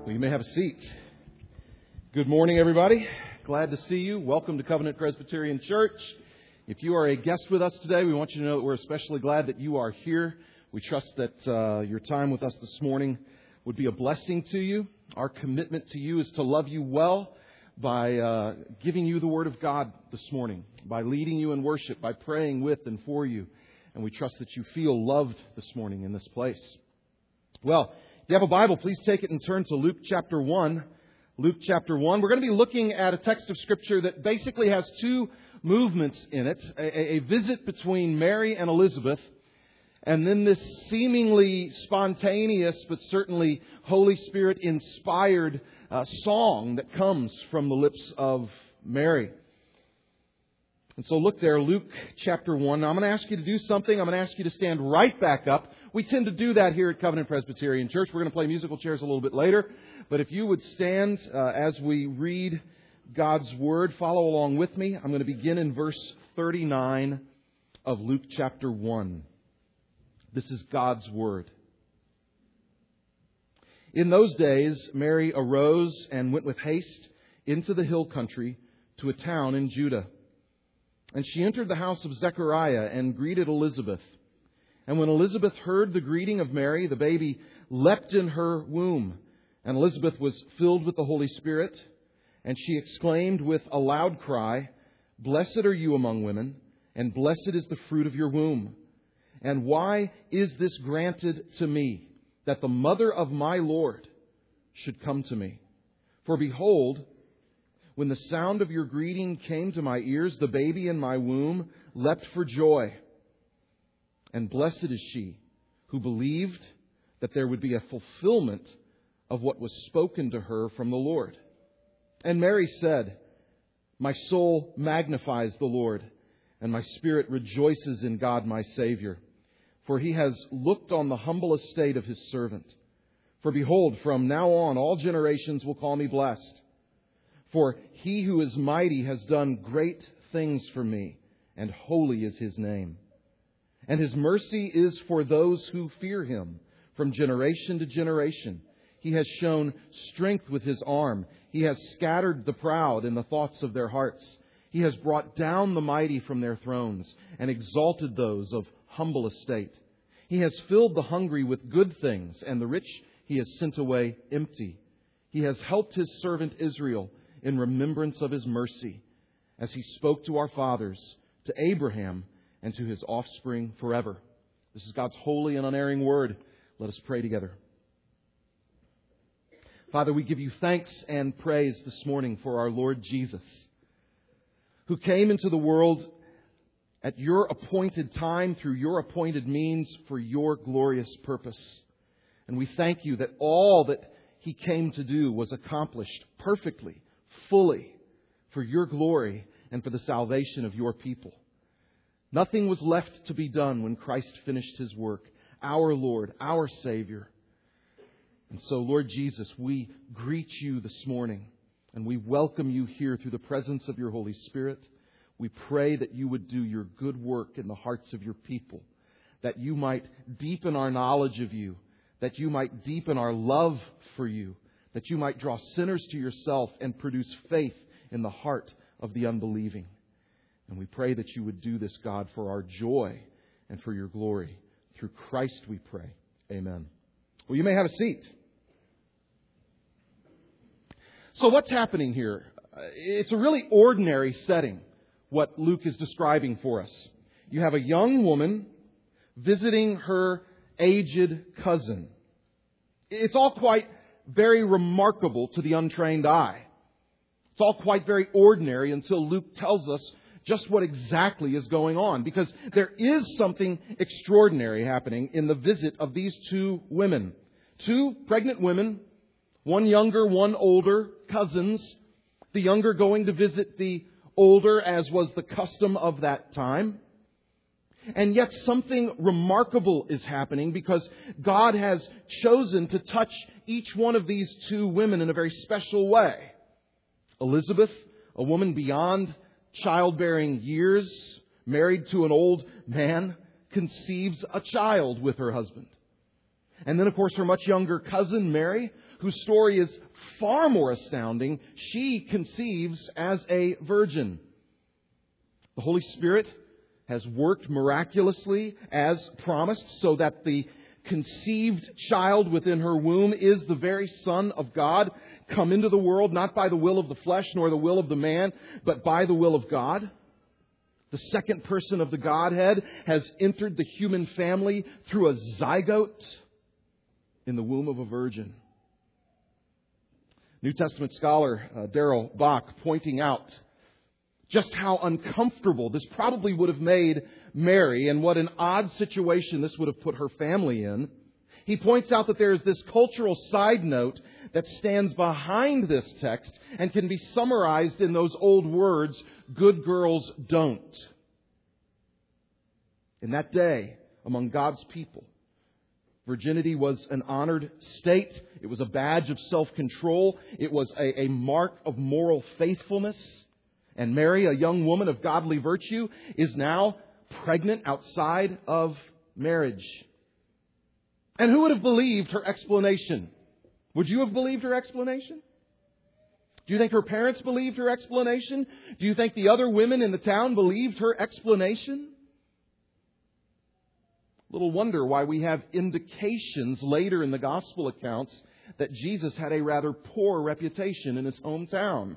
Well, you may have a seat. Good morning, everybody. Glad to see you. Welcome to Covenant Presbyterian Church. If you are a guest with us today, we want you to know that we're especially glad that you are here. We trust that your time with us this morning would be a blessing to you. Our commitment to you is to love you well by giving you the Word of God this morning, by leading you in worship, by praying with and for you. And we trust that you feel loved this morning in this place. Well, if you have a Bible, please take it and turn to Luke chapter 1. Luke chapter 1. We're going to be looking at a text of Scripture that basically has two movements in it. A visit between Mary and Elizabeth, and then this seemingly spontaneous but certainly Holy Spirit inspired song that comes from the lips of Mary. And so look there, Luke chapter 1. Now, I'm going to ask you to do something. I'm going to ask you to stand right back up. We tend to do that here at Covenant Presbyterian Church. We're going to play musical chairs a little bit later. But if you would stand as we read God's Word, follow along with me. I'm going to begin in verse 39 of Luke chapter 1. This is God's Word. In those days, Mary arose and went with haste into the hill country to a town in Judah. And she entered the house of Zechariah and greeted Elizabeth. And when Elizabeth heard the greeting of Mary, the baby leapt in her womb. And Elizabeth was filled with the Holy Spirit. And she exclaimed with a loud cry, "Blessed are you among women, and blessed is the fruit of your womb. And why is this granted to me, that the mother of my Lord should come to me? For behold, when the sound of your greeting came to my ears, the baby in my womb leapt for joy. And blessed is she who believed that there would be a fulfillment of what was spoken to her from the Lord." And Mary said, "My soul magnifies the Lord, and my spirit rejoices in God my Savior. For He has looked on the humble estate of His servant. For behold, from now on all generations will call me blessed. For He who is mighty has done great things for me, and holy is His name. And His mercy is for those who fear Him from generation to generation. He has shown strength with His arm. He has scattered the proud in the thoughts of their hearts. He has brought down the mighty from their thrones and exalted those of humble estate. He has filled the hungry with good things, and the rich He has sent away empty. He has helped His servant Israel in remembrance of His mercy, as He spoke to our fathers, to Abraham, and to his offspring forever." This is God's holy and unerring Word. Let us pray together. Father, we give you thanks and praise this morning for our Lord Jesus, who came into the world at your appointed time, through your appointed means, for your glorious purpose. And we thank you that all that He came to do was accomplished perfectly, fully, for your glory and for the salvation of your people. Nothing was left to be done when Christ finished His work, our Lord, our Savior. And so, Lord Jesus, we greet you this morning, and we welcome you here through the presence of your Holy Spirit. We pray that you would do your good work in the hearts of your people, that you might deepen our knowledge of you, that you might deepen our love for you, that you might draw sinners to yourself and produce faith in the heart of the unbelieving. And we pray that you would do this, God, for our joy and for your glory. Through Christ we pray. Amen. Well, you may have a seat. So what's happening here? It's a really ordinary setting, what Luke is describing for us. You have a young woman visiting her aged cousin. It's all quite very remarkable to the untrained eye. It's all quite very ordinary until Luke tells us just what exactly is going on. Because there is something extraordinary happening in the visit of these two women. Two pregnant women, one younger, one older, cousins. The younger going to visit the older, as was the custom of that time. And yet something remarkable is happening, because God has chosen to touch each one of these two women in a very special way. Elizabeth, a woman beyond childbearing years, married to an old man, conceives a child with her husband. And then, of course, her much younger cousin, Mary, whose story is far more astounding, she conceives as a virgin. The Holy Spirit has worked miraculously as promised, so that the conceived child within her womb is the very Son of God, come into the world not by the will of the flesh nor the will of the man, but by the will of God. The second person of the Godhead has entered the human family through a zygote in the womb of a virgin. New Testament scholar Darrell Bach pointing out just how uncomfortable this probably would have made Mary and what an odd situation this would have put her family in. He points out that there is this cultural side note that stands behind this text and can be summarized in those old words, good girls don't. In that day, among God's people, virginity was an honored state. It was a badge of self-control. It was a mark of moral faithfulness. And Mary, a young woman of godly virtue, is now pregnant outside of marriage. And who would have believed her explanation? Would you have believed her explanation? Do you think her parents believed her explanation? Do you think the other women in the town believed her explanation? Little wonder why we have indications later in the gospel accounts that Jesus had a rather poor reputation in his hometown.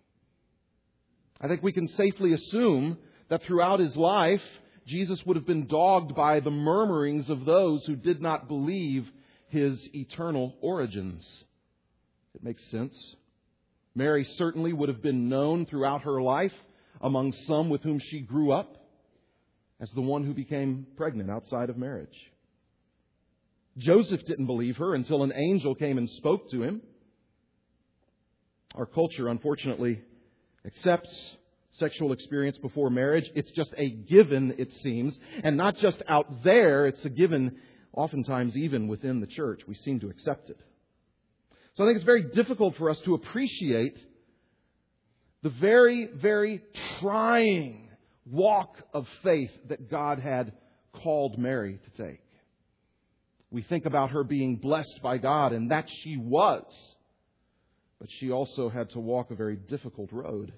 I think we can safely assume that throughout his life, Jesus would have been dogged by the murmurings of those who did not believe his eternal origins. It makes sense. Mary certainly would have been known throughout her life among some with whom she grew up as the one who became pregnant outside of marriage. Joseph didn't believe her until an angel came and spoke to him. Our culture, unfortunately, accepts sexual experience before marriage. It's just a given, it seems. And not just out there, it's a given oftentimes even within the church. We seem to accept it. So I think it's very difficult for us to appreciate the very, very trying walk of faith that God had called Mary to take. We think about her being blessed by God, and that she was. But she also had to walk a very difficult road.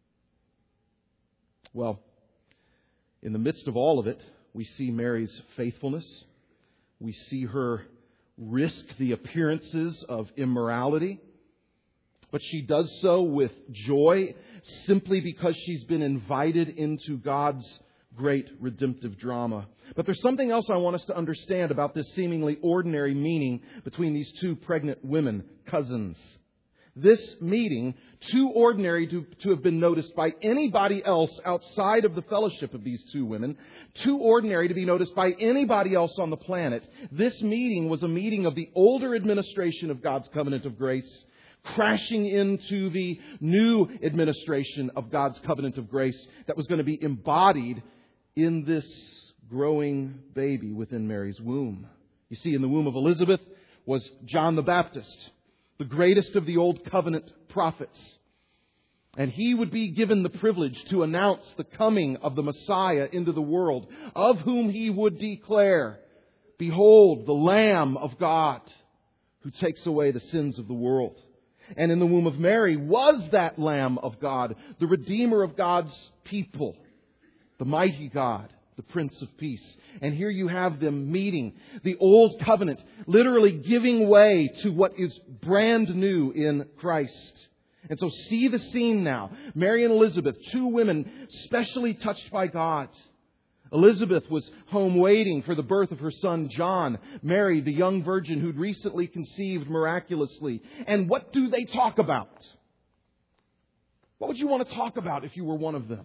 Well, in the midst of all of it, we see Mary's faithfulness. We see her risk the appearances of immorality. But she does so with joy simply because she's been invited into God's great redemptive drama. But there's something else I want us to understand about this seemingly ordinary meeting between these two pregnant women, cousins. This meeting, too ordinary to have been noticed by anybody else outside of the fellowship of these two women, too ordinary to be noticed by anybody else on the planet. This meeting was a meeting of the older administration of God's covenant of grace, crashing into the new administration of God's covenant of grace that was going to be embodied in this growing baby within Mary's womb. You see, in the womb of Elizabeth was John the Baptist, the greatest of the Old Covenant prophets. And he would be given the privilege to announce the coming of the Messiah into the world, of whom he would declare, "Behold, the Lamb of God, who takes away the sins of the world." And in the womb of Mary was that Lamb of God, the Redeemer of God's people, the mighty God, the Prince of Peace. And here you have them meeting the Old Covenant, literally giving way to what is brand new in Christ. And so see the scene now. Mary and Elizabeth, two women specially touched by God. Elizabeth was home waiting for the birth of her son John. Mary, the young virgin who'd recently conceived miraculously. And what do they talk about? What would you want to talk about if you were one of them?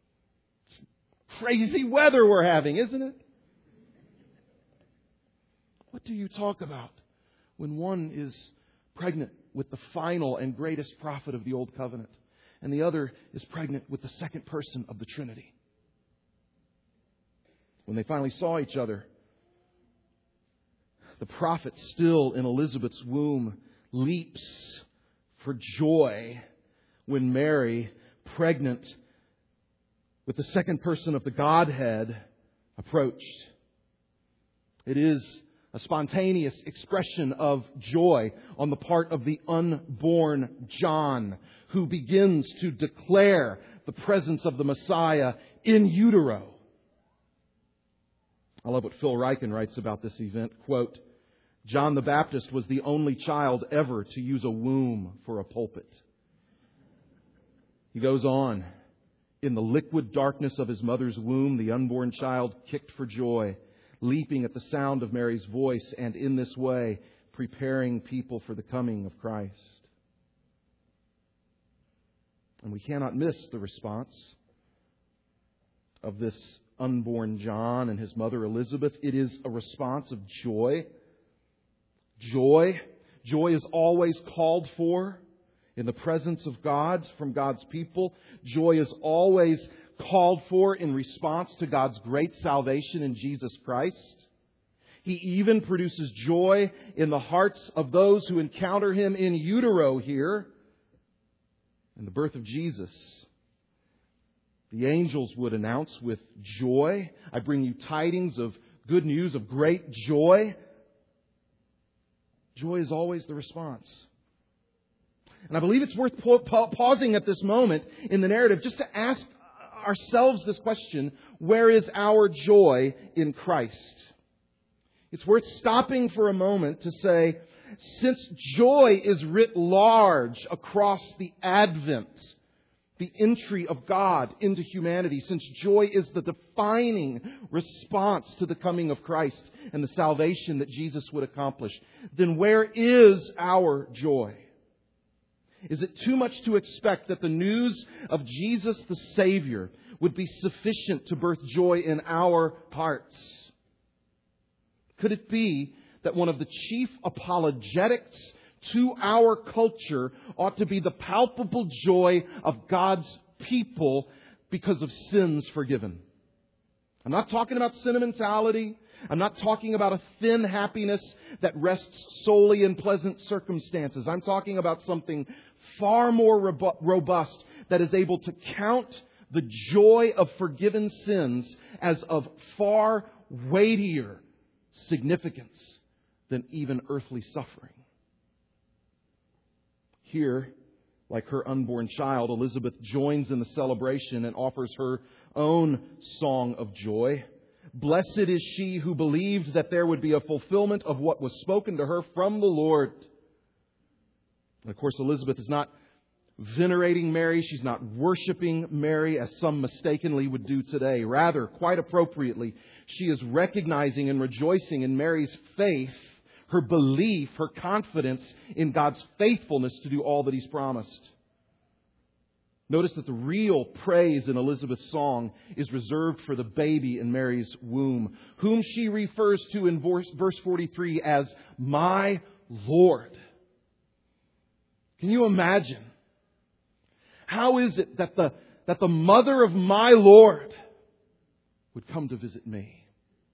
Crazy weather we're having, isn't it? What do you talk about when one is pregnant with the final and greatest prophet of the Old Covenant, and the other is pregnant with the second person of the Trinity? When they finally saw each other, the prophet still in Elizabeth's womb leaps for joy when Mary, pregnant with the second person of the Godhead, approached. It is a spontaneous expression of joy on the part of the unborn John, who begins to declare the presence of the Messiah in utero. I love what Phil Ryken writes about this event. Quote, John the Baptist was the only child ever to use a womb for a pulpit. He goes on, in the liquid darkness of his mother's womb, the unborn child kicked for joy, leaping at the sound of Mary's voice, and in this way preparing people for the coming of Christ. And we cannot miss the response of this unborn John and his mother Elizabeth. It is a response of joy. Joy. Joy is always called for in the presence of God from God's people. Joy is always called for in response to God's great salvation in Jesus Christ. He even produces joy in the hearts of those who encounter Him in utero here, in the birth of Jesus. The angels would announce with joy, I bring you tidings of good news, of great joy. Joy is always the response. And I believe it's worth pausing at this moment in the narrative just to ask ourselves this question: where is our joy in Christ? It's worth stopping for a moment to say, since joy is writ large across the Advent, the entry of God into humanity, since joy is the defining response to the coming of Christ and the salvation that Jesus would accomplish, then where is our joy? Is it too much to expect that the news of Jesus the Savior would be sufficient to birth joy in our hearts? Could it be that one of the chief apologetics to our culture ought to be the palpable joy of God's people because of sins forgiven? I'm not talking about sentimentality. I'm not talking about a thin happiness that rests solely in pleasant circumstances. I'm talking about something far more robust that is able to count the joy of forgiven sins as of far weightier significance than even earthly suffering. Here, like her unborn child, Elizabeth joins in the celebration and offers her own song of joy. Blessed is she who believed that there would be a fulfillment of what was spoken to her from the Lord. And of course, Elizabeth is not venerating Mary. She's not worshiping Mary as some mistakenly would do today. Rather, quite appropriately, she is recognizing and rejoicing in Mary's faith, her belief, her confidence in God's faithfulness to do all that He's promised. Notice that the real praise in Elizabeth's song is reserved for the baby in Mary's womb, whom she refers to in verse 43 as my Lord. Can you imagine? How is it that the mother of my Lord would come to visit me?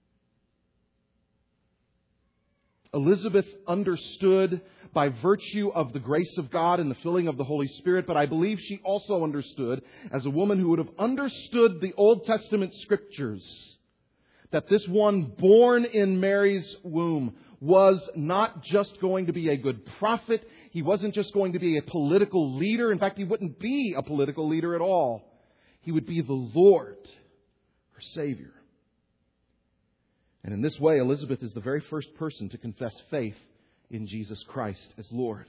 Elizabeth understood by virtue of the grace of God and the filling of the Holy Spirit, but I believe she also understood, as a woman who would have understood the Old Testament Scriptures, that this one born in Mary's womb was not just going to be a good prophet. He wasn't just going to be a political leader. In fact, he wouldn't be a political leader at all. He would be the Lord, her Savior. And in this way, Elizabeth is the very first person to confess faith in Jesus Christ as Lord.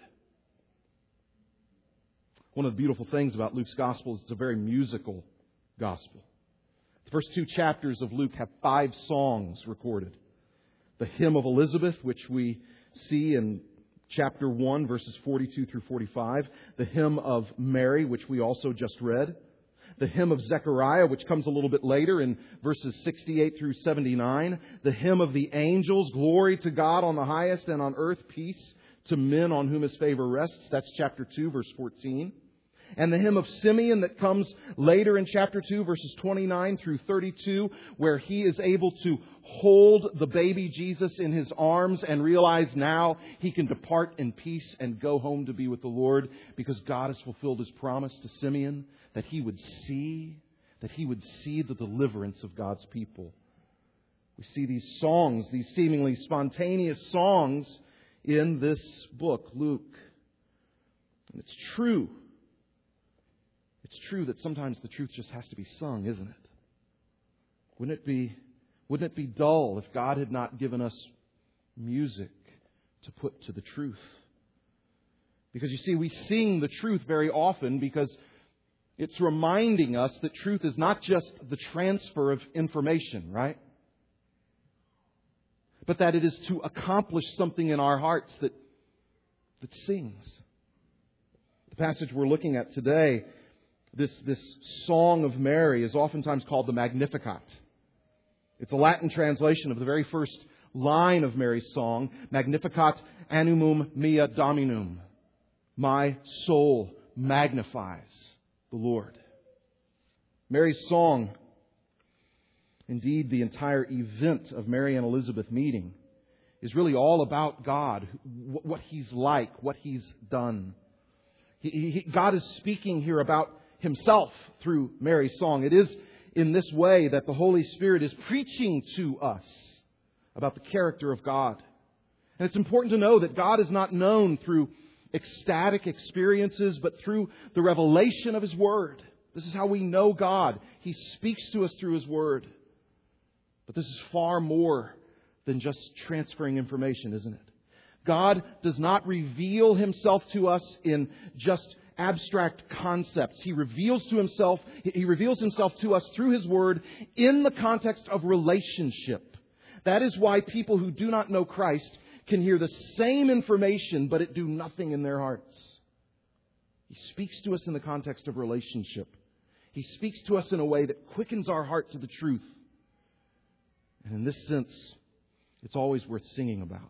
One of the beautiful things about Luke's Gospel is it's a very musical Gospel. The first 2 chapters of Luke have 5 songs recorded. The Hymn of Elizabeth, which we see in chapter 1, verses 42 through 45. The Hymn of Mary, which we also just read. The Hymn of Zechariah, which comes a little bit later in verses 68 through 79. The Hymn of the Angels, Glory to God on the highest, and on earth peace to men on whom His favor rests. That's chapter 2, verse 14. And the Hymn of Simeon that comes later in chapter 2, verses 29 through 32, where he is able to hold the baby Jesus in his arms and realize now he can depart in peace and go home to be with the Lord, because God has fulfilled His promise to Simeon that he would see the deliverance of God's people. We see these songs, these seemingly spontaneous songs in this book, Luke. And it's true. It's true that sometimes the truth just has to be sung, isn't it? Wouldn't it be dull if God had not given us music to put to the truth? Because you see, we sing the truth very often because it's reminding us that truth is not just the transfer of information, right? But that it is to accomplish something in our hearts that sings. The passage we're looking at today, this Song of Mary, is oftentimes called the Magnificat. It's a Latin translation of the very first line of Mary's song, Magnificat animum mea Dominum. My soul magnifies the Lord. Mary's song, indeed the entire event of Mary and Elizabeth meeting, is really all about God, what He's like, what He's done. God is speaking here about Himself through Mary's song. It is in this way that the Holy Spirit is preaching to us about the character of God. And it's important to know that God is not known through ecstatic experiences, but through the revelation of His Word. This is how we know God. He speaks to us through His Word. But this is far more than just transferring information, isn't it? God does not reveal Himself to us in just abstract concepts. He reveals Himself to us through His Word in the context of relationship. That is why people who do not know Christ can hear the same information, but it do nothing in their hearts. He speaks to us in the context of relationship. He speaks to us in a way that quickens our heart to the truth. And in this sense, it's always worth singing about.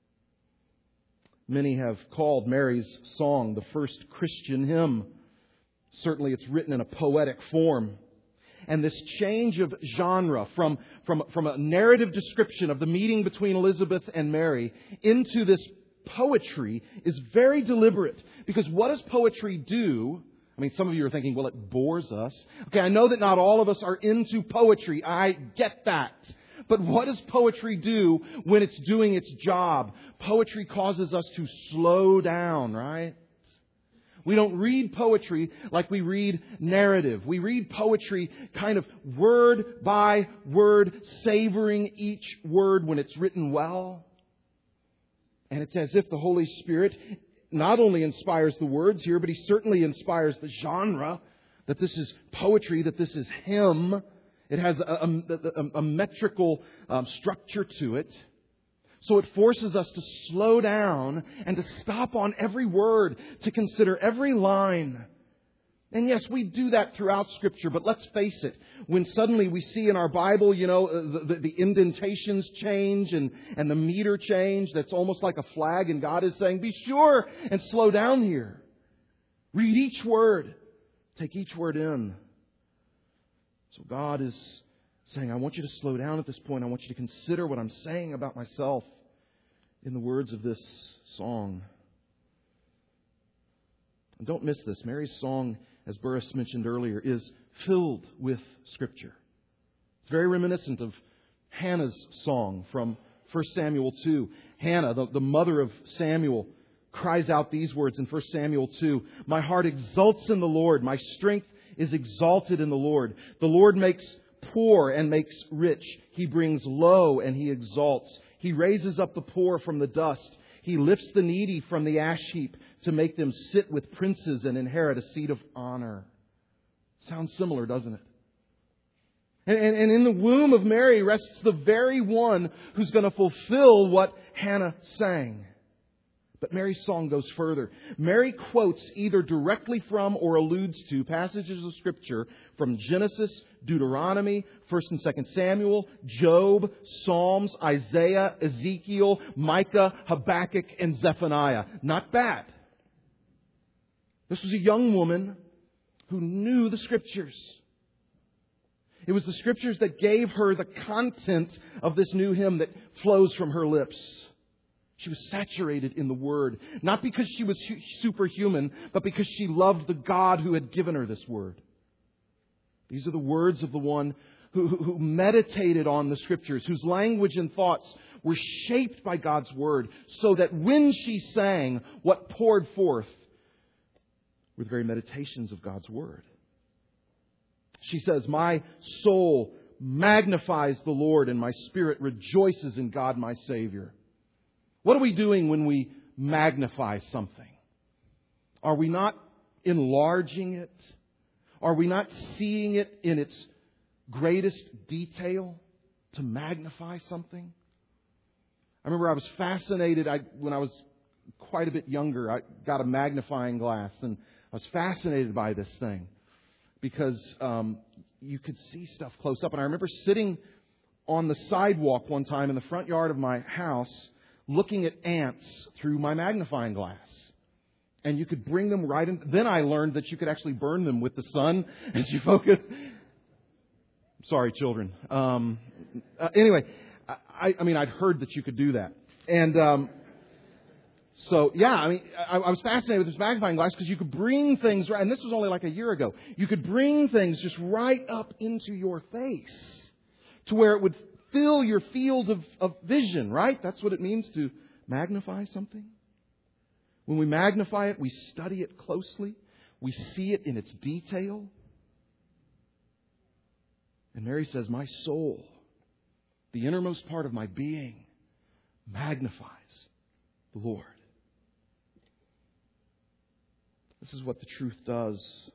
Many have called Mary's song the first Christian hymn. Certainly it's written in a poetic form. And this change of genre from a narrative description of the meeting between Elizabeth and Mary into this poetry is very deliberate. Because what does poetry do? I mean, some of you are thinking, well, it bores us. Okay, I know that not all of us are into poetry. I get that. But what does poetry do when it's doing its job? Poetry causes us to slow down, right? We don't read poetry like we read narrative. We read poetry kind of word by word, savoring each word when it's written well. And it's as if the Holy Spirit not only inspires the words here, but He certainly inspires the genre, that this is poetry, that this is hymn. It has a metrical structure to it. So it forces us to slow down and to stop on every word, to consider every line. And yes, we do that throughout Scripture, but let's face it. When suddenly we see in our Bible, the indentations change and the meter change, that's almost like a flag, and God is saying, be sure and slow down here. Read each word. Take each word in. So God is saying, I want you to slow down at this point. I want you to consider what I'm saying about myself in the words of this song. And don't miss this. Mary's song, as Burris mentioned earlier, is filled with Scripture. It's very reminiscent of Hannah's song from 1 Samuel 2. Hannah, the mother of Samuel, cries out these words in 1 Samuel 2. My heart exults in the Lord. My strength is exalted in the Lord. The Lord makes poor and makes rich. He brings low and He exalts. He raises up the poor from the dust. He lifts the needy from the ash heap to make them sit with princes and inherit a seat of honor. Sounds similar, doesn't it? And in the womb of Mary rests the very one who's going to fulfill what Hannah sang. But Mary's song goes further. Mary quotes either directly from or alludes to passages of Scripture from Genesis, Deuteronomy, 1 and 2 Samuel, Job, Psalms, Isaiah, Ezekiel, Micah, Habakkuk, and Zephaniah. Not bad. This was a young woman who knew the Scriptures. It was the Scriptures that gave her the content of this new hymn that flows from her lips. She was saturated in the Word, not because she was superhuman, but because she loved the God who had given her this Word. These are the words of the one who meditated on the Scriptures, whose language and thoughts were shaped by God's Word, so that when she sang, what poured forth were the very meditations of God's Word. She says, "My soul magnifies the Lord, and my spirit rejoices in God my Savior." What are we doing when we magnify something? Are we not enlarging it? Are we not seeing it in its greatest detail to magnify something? I remember I was fascinated when I was quite a bit younger. I got a magnifying glass, and I was fascinated by this thing because you could see stuff close up. And I remember sitting on the sidewalk one time in the front yard of my house looking at ants through my magnifying glass. And you could bring them right in. Then I learned that you could actually burn them with the sun as you focus. Sorry, children. Anyway, I mean, I'd heard that you could do that. And I was fascinated with this magnifying glass because you could bring things, and this was only like a year ago, you could bring things just right up into your face to where it would fill your field of vision, right? That's what it means to magnify something. When we magnify it, we study it closely. We see it in its detail. And Mary says, "My soul, the innermost part of my being, magnifies the Lord." This is what the truth does.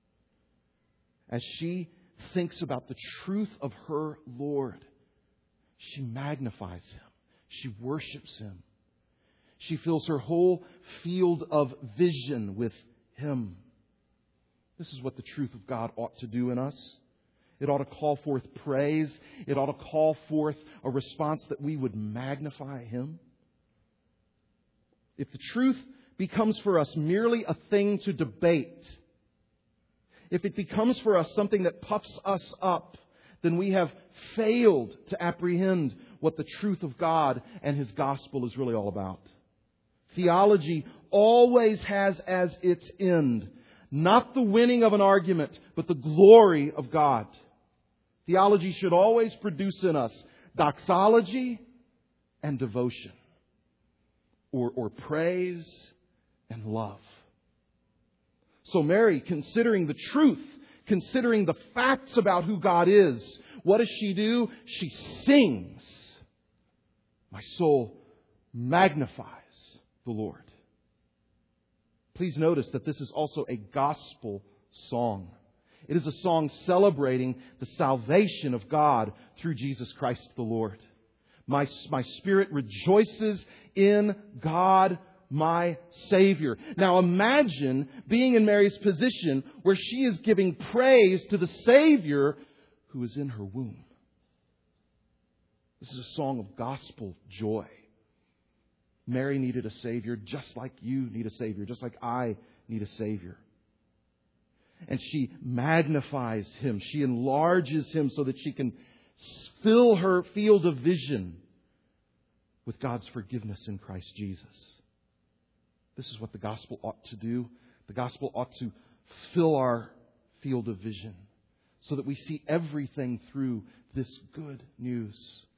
As she thinks about the truth of her Lord, she magnifies Him. She worships Him. She fills her whole field of vision with Him. This is what the truth of God ought to do in us. It ought to call forth praise. It ought to call forth a response that we would magnify Him. If the truth becomes for us merely a thing to debate, if it becomes for us something that puffs us up, then we have failed to apprehend what the truth of God and His gospel is really all about. Theology always has as its end not the winning of an argument, but the glory of God. Theology should always produce in us doxology and devotion, or praise and love. So Mary, considering the truth, considering the facts about who God is, what does she do? She sings. My soul magnifies the Lord. Please notice that this is also a gospel song. It is a song celebrating the salvation of God through Jesus Christ the Lord. My spirit rejoices in God, my Savior. Now imagine being in Mary's position where she is giving praise to the Savior who is in her womb. This is a song of gospel joy. Mary needed a Savior just like you need a Savior, just like I need a Savior. And she magnifies Him. She enlarges Him so that she can fill her field of vision with God's forgiveness in Christ Jesus. This is what the gospel ought to do. The gospel ought to fill our field of vision so that we see everything through this good news.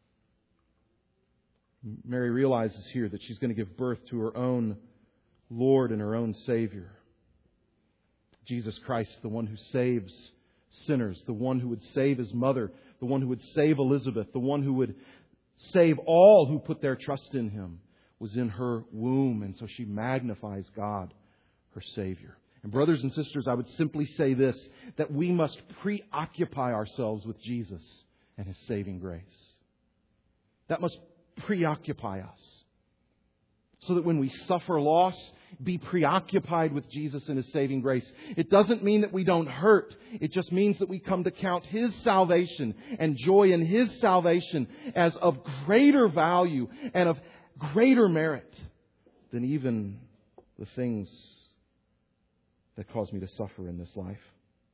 Mary realizes here that she's going to give birth to her own Lord and her own Savior. Jesus Christ, the one who saves sinners, the one who would save His mother, the one who would save Elizabeth, the one who would save all who put their trust in Him, was in her womb. And so she magnifies God, her Savior. And brothers and sisters, I would simply say this, that we must preoccupy ourselves with Jesus and His saving grace. That must preoccupy us. So that when we suffer loss, be preoccupied with Jesus and His saving grace. It doesn't mean that we don't hurt. It just means that we come to count His salvation and joy in His salvation as of greater value and of greater merit than even the things that cause me to suffer in this life.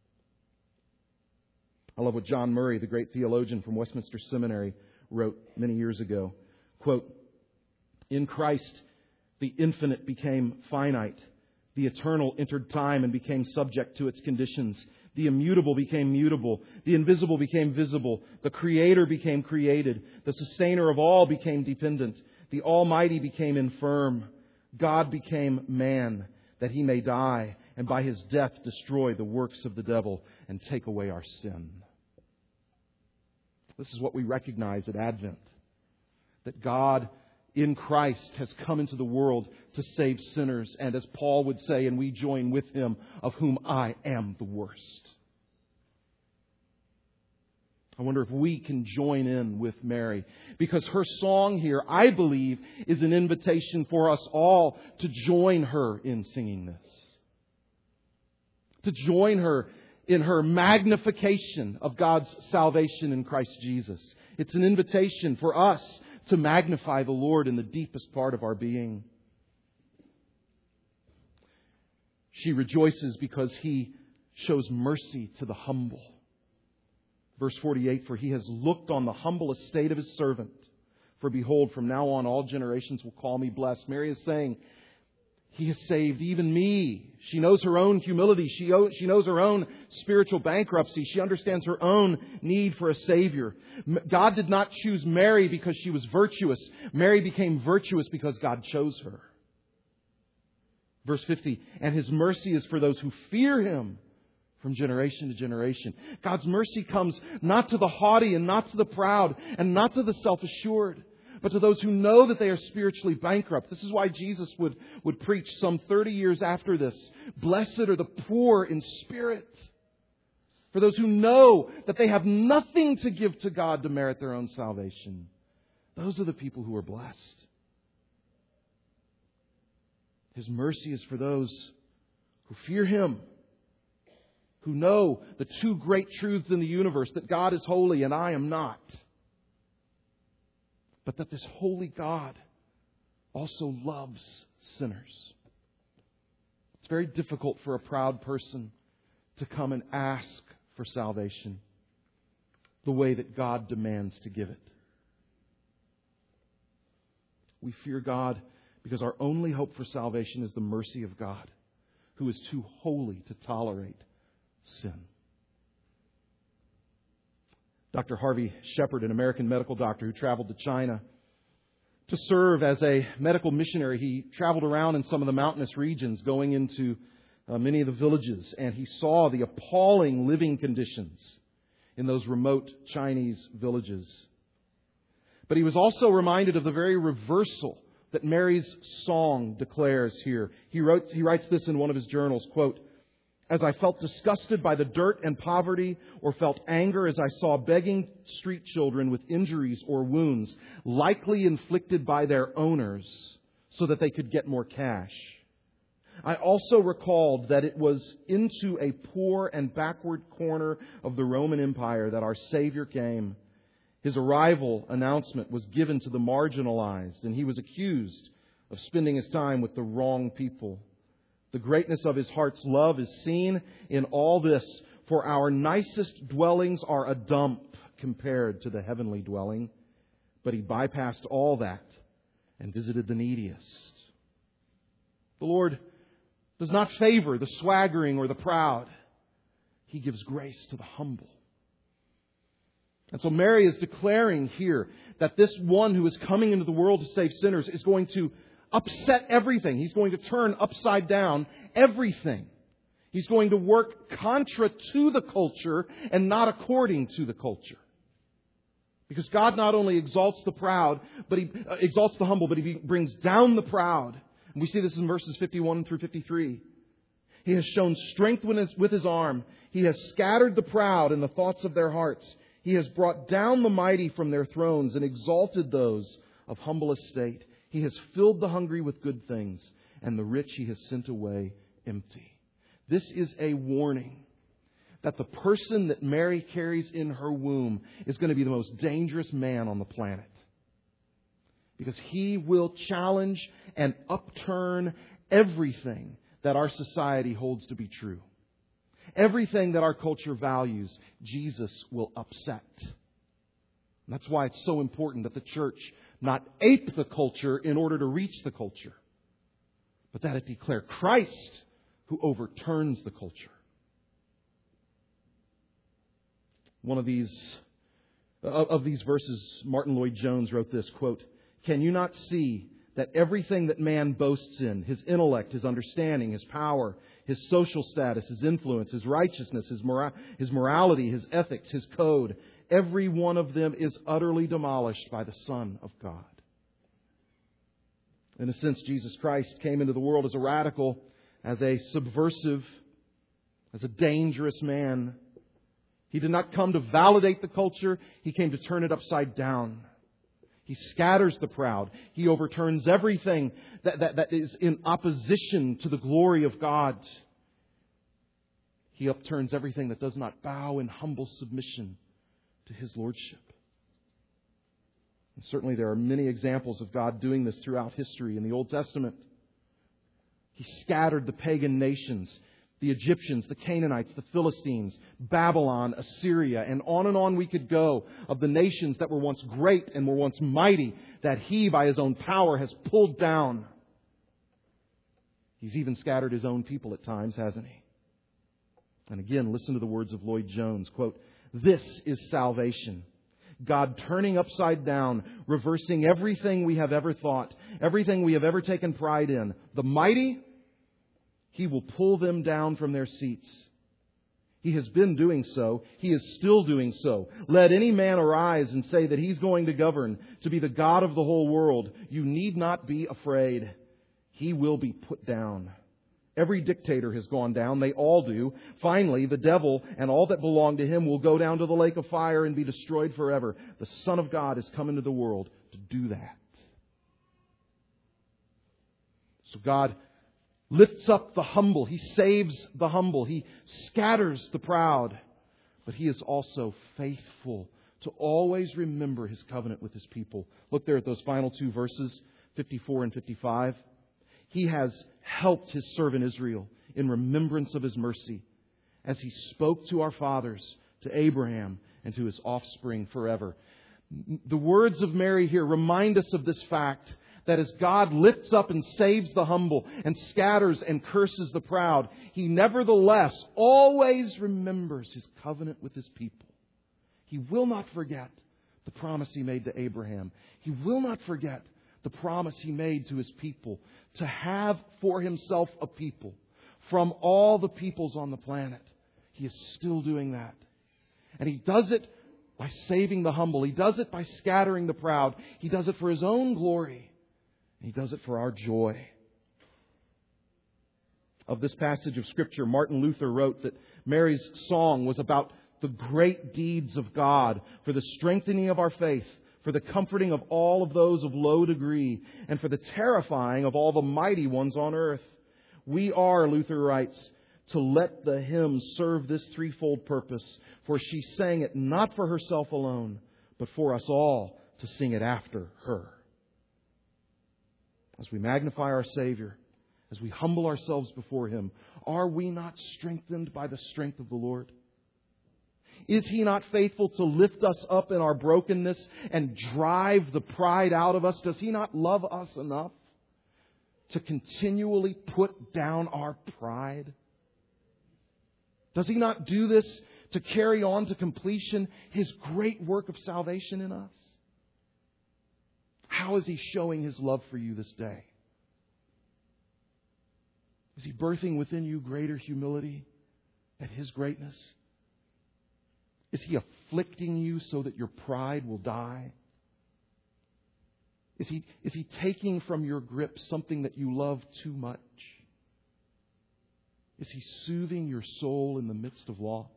I love what John Murray, the great theologian from Westminster Seminary, wrote many years ago. Quote, "In Christ, the infinite became finite. The eternal entered time and became subject to its conditions. The immutable became mutable. The invisible became visible. The Creator became created. The Sustainer of all became dependent. The Almighty became infirm. God became man, that He may die, and by His death destroy the works of the devil and take away our sin. This is what we recognize at Advent. That God in Christ has come into the world to save sinners. And as Paul would say, and we join with him, of whom I am the worst. I wonder if we can join in with Mary. Because her song here, I believe, is an invitation for us all to join her in singing this. To join her in her magnification of God's salvation in Christ Jesus. It's an invitation for us to magnify the Lord in the deepest part of our being. She rejoices because He shows mercy to the humble. Verse 48, for He has looked on the humble estate of His servant. For behold, from now on all generations will call me blessed. Mary is saying, He has saved even me. She knows her own humility. She knows her own spiritual bankruptcy. She understands her own need for a Savior. God did not choose Mary because she was virtuous. Mary became virtuous because God chose her. Verse 50, and His mercy is for those who fear Him from generation to generation. God's mercy comes not to the haughty and not to the proud and not to the self-assured, but to those who know that they are spiritually bankrupt. This is why Jesus would preach some 30 years after this. Blessed are the poor in spirit. For those who know that they have nothing to give to God to merit their own salvation. Those are the people who are blessed. His mercy is for those who fear Him, who know the two great truths in the universe, that God is holy and I am not. But that this holy God also loves sinners. It's very difficult for a proud person to come and ask for salvation the way that God demands to give it. We fear God because our only hope for salvation is the mercy of God, who is too holy to tolerate sin. Dr. Harvey Shepard, an American medical doctor who traveled to China to serve as a medical missionary, he traveled around in some of the mountainous regions, going into many of the villages, and he saw the appalling living conditions in those remote Chinese villages. But he was also reminded of the very reversal that Mary's song declares here. He writes this in one of his journals, quote, as I felt disgusted by the dirt and poverty, or felt anger as I saw begging street children with injuries or wounds, likely inflicted by their owners so that they could get more cash. I also recalled that it was into a poor and backward corner of the Roman Empire that our Savior came. His arrival announcement was given to the marginalized, and He was accused of spending His time with the wrong people. The greatness of His heart's love is seen in all this, for our nicest dwellings are a dump compared to the heavenly dwelling. But He bypassed all that and visited the neediest. The Lord does not favor the swaggering or the proud. He gives grace to the humble. And so Mary is declaring here that this one who is coming into the world to save sinners is going to upset everything. He's going to turn upside down everything. He's going to work contra to the culture and not according to the culture. Because God not only exalts the proud, but He exalts the humble, but He brings down the proud. And we see this in verses 51 through 53. He has shown strength with His arm. He has scattered the proud in the thoughts of their hearts. He has brought down the mighty from their thrones and exalted those of humble estate. He has filled the hungry with good things, and the rich He has sent away empty. This is a warning that the person that Mary carries in her womb is going to be the most dangerous man on the planet. Because he will challenge and upturn everything that our society holds to be true. Everything that our culture values, Jesus will upset. And that's why it's so important that the church not ape the culture in order to reach the culture, but that it declare Christ who overturns the culture. one of these verses, Martin Lloyd-Jones wrote this, quote, "Can you not see that everything that man boasts in, his intellect, his understanding, his power, his social status, his influence, his righteousness, his morality, his ethics, his code, every one of them is utterly demolished by the Son of God?" In a sense, Jesus Christ came into the world as a radical, as a subversive, as a dangerous man. He did not come to validate the culture. He came to turn it upside down. He scatters the proud. He overturns everything that is in opposition to the glory of God. He upturns everything that does not bow in humble submission to His lordship. And certainly there are many examples of God doing this throughout history in the Old Testament. He scattered the pagan nations, the Egyptians, the Canaanites, the Philistines, Babylon, Assyria, and on we could go of the nations that were once great and were once mighty that He, by His own power, has pulled down. He's even scattered His own people at times, hasn't He? And again, listen to the words of Lloyd-Jones, quote, "This is salvation. God turning upside down, reversing everything we have ever thought, everything we have ever taken pride in. The mighty, He will pull them down from their seats. He has been doing so. He is still doing so. Let any man arise and say that he's going to govern, to be the God of the whole world. You need not be afraid. He will be put down. Every dictator has gone down. They all do. Finally, the devil and all that belong to him will go down to the lake of fire and be destroyed forever. The Son of God has come into the world to do that." So God lifts up the humble. He saves the humble. He scatters the proud. But He is also faithful to always remember His covenant with His people. Look there at those final two verses, 54 and 55. He has helped His servant Israel in remembrance of His mercy, as He spoke to our fathers, to Abraham, and to his offspring forever. The words of Mary here remind us of this fact, that as God lifts up and saves the humble and scatters and curses the proud, He nevertheless always remembers His covenant with His people. He will not forget the promise He made to Abraham. He will not forget the promise He made to His people to have for Himself a people from all the peoples on the planet. He is still doing that. And He does it by saving the humble. He does it by scattering the proud. He does it for His own glory. He does it for our joy. Of this passage of Scripture, Martin Luther wrote that Mary's song was about the great deeds of God, for the strengthening of our faith, for the comforting of all of those of low degree, and for the terrifying of all the mighty ones on earth. We are, Luther writes, to let the hymn serve this threefold purpose, for she sang it not for herself alone, but for us all to sing it after her. As we magnify our Savior, as we humble ourselves before Him, are we not strengthened by the strength of the Lord? Is He not faithful to lift us up in our brokenness and drive the pride out of us? Does He not love us enough to continually put down our pride? Does He not do this to carry on to completion His great work of salvation in us? How is He showing His love for you this day? Is He birthing within you greater humility at His greatness? Is He afflicting you so that your pride will die? Is He taking from your grip something that you love too much? Is He soothing your soul in the midst of loss?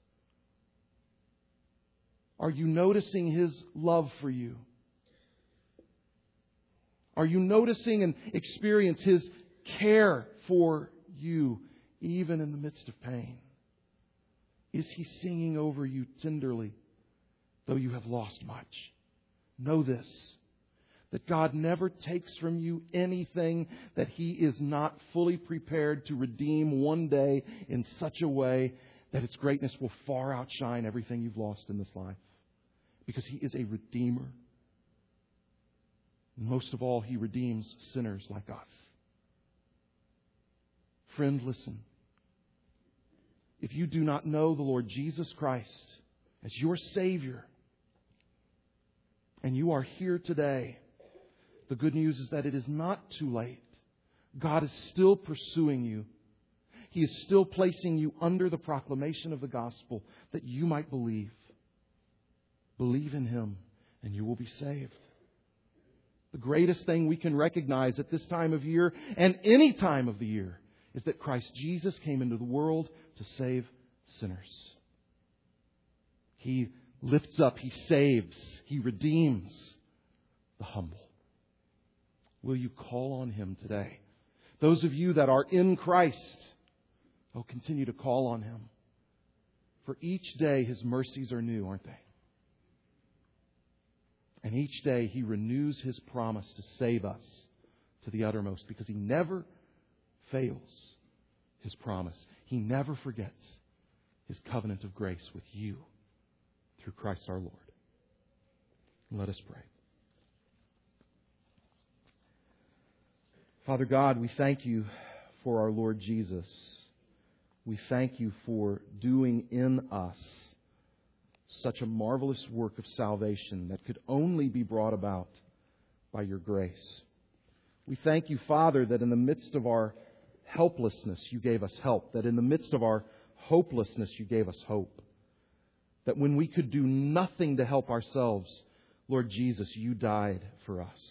Are you noticing His love for you? Are you noticing and experience His care for you even in the midst of pain? Is He singing over you tenderly, though you have lost much? Know this, that God never takes from you anything that He is not fully prepared to redeem one day in such a way that its greatness will far outshine everything you've lost in this life. Because He is a Redeemer. Most of all, He redeems sinners like us. Friend, listen. If you do not know the Lord Jesus Christ as your Savior, and you are here today, the good news is that it is not too late. God is still pursuing you. He is still placing you under the proclamation of the gospel that you might believe. Believe in Him and you will be saved. The greatest thing we can recognize at this time of year and any time of the year is that Christ Jesus came into the world to save sinners. He lifts up, He saves, He redeems the humble. Will you call on Him today? Those of you that are in Christ, continue to call on Him. For each day His mercies are new, aren't they? And each day He renews His promise to save us to the uttermost, because He never fails His promise. He never forgets His covenant of grace with you through Christ our Lord. Let us pray. Father God, we thank You for our Lord Jesus. We thank You for doing in us such a marvelous work of salvation that could only be brought about by Your grace. We thank You, Father, that in the midst of our helplessness You gave us help, that in the midst of our hopelessness You gave us hope, that when we could do nothing to help ourselves, Lord Jesus, You died for us.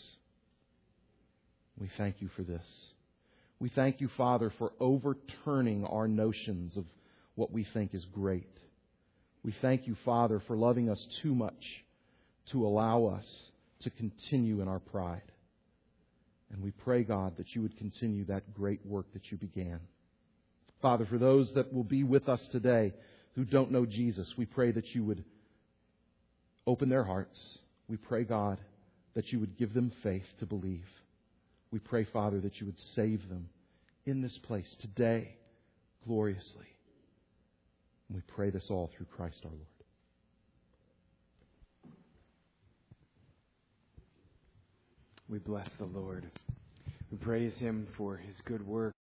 We thank You for this. We thank You, Father, for overturning our notions of what we think is great. We thank You, Father, for loving us too much to allow us to continue in our pride. And we pray, God, that You would continue that great work that You began. Father, for those that will be with us today who don't know Jesus, we pray that You would open their hearts. We pray, God, that You would give them faith to believe. We pray, Father, that You would save them in this place today gloriously. And we pray this all through Christ our Lord. We bless the Lord. We praise Him for His good work.